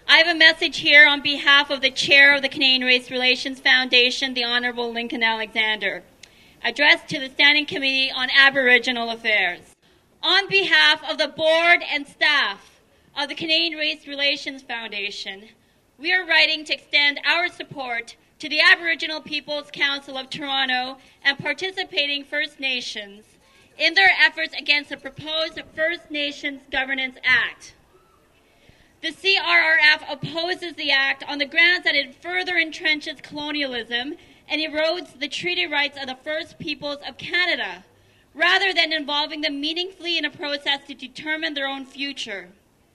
I have a message here on behalf of the Chair of the Canadian Race Relations Foundation, the Honourable Lincoln Alexander, addressed to the Standing Committee on Aboriginal Affairs. On behalf of the Board and staff of the Canadian Race Relations Foundation, we are writing to extend our support to the Aboriginal Peoples Council of Toronto and participating First Nations in their efforts against the proposed First Nations Governance Act. The CRRF opposes the Act on the grounds that it further entrenches colonialism and erodes the treaty rights of the First Peoples of Canada, rather than involving them meaningfully in a process to determine their own future.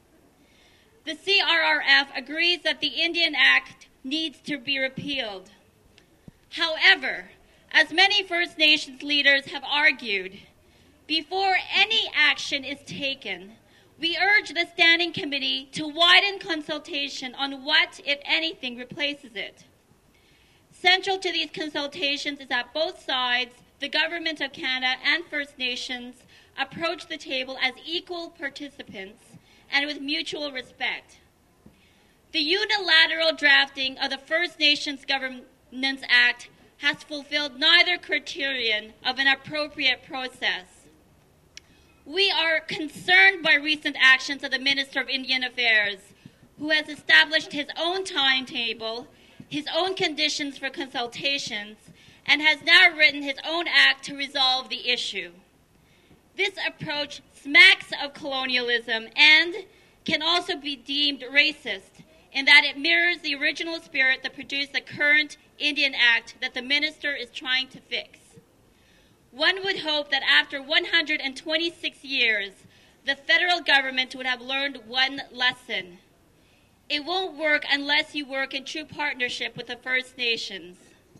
The CRRF agrees that the Indian Act needs to be repealed. However, as many First Nations leaders have argued, before any action is taken, we urge the Standing Committee to widen consultation on what, if anything, replaces it. Central to these consultations is that both sides, the Government of Canada and First Nations, approach the table as equal participants and with mutual respect. The unilateral drafting of the First Nations Governance Act has fulfilled neither criterion of an appropriate process. We are concerned by recent actions of the Minister of Indian Affairs, who has established his own timetable, his own conditions for consultations, and has now written his own act to resolve the issue. This approach smacks of colonialism and can also be deemed racist in that it mirrors the original spirit that produced the current Indian Act that the minister is trying to fix. One would hope that after 126 years, the federal government would have learned one lesson. It won't work unless you work in true partnership with the First Nations.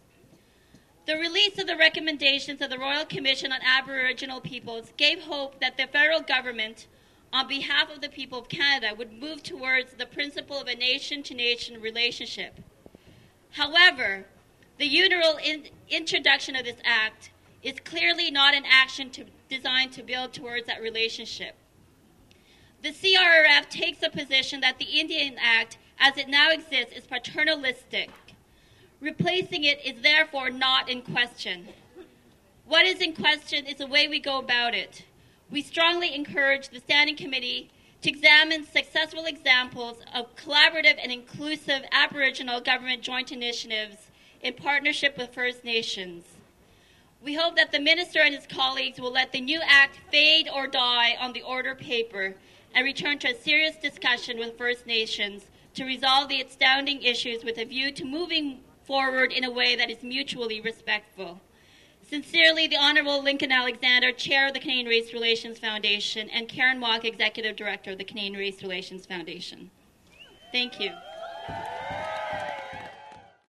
The release of the recommendations of the Royal Commission on Aboriginal Peoples gave hope that the federal government, on behalf of the people of Canada, would move towards the principle of a nation-to-nation relationship. However, the unilateral introduction of this act is clearly not an action designed to build towards that relationship. The CRRF takes the position that the Indian Act, as it now exists, is paternalistic. Replacing it is therefore not in question. What is in question is the way we go about it. We strongly encourage the Standing Committee to examine successful examples of collaborative and inclusive Aboriginal government joint initiatives in partnership with First Nations. We hope that the Minister and his colleagues will let the new Act fade or die on the order paper and return to a serious discussion with First Nations to resolve the outstanding issues with a view to moving forward in a way that is mutually respectful. Sincerely, the Honourable Lincoln Alexander, Chair of the Canadian Race Relations Foundation, and Karen Walk, Executive Director of the Canadian Race Relations Foundation. Thank you.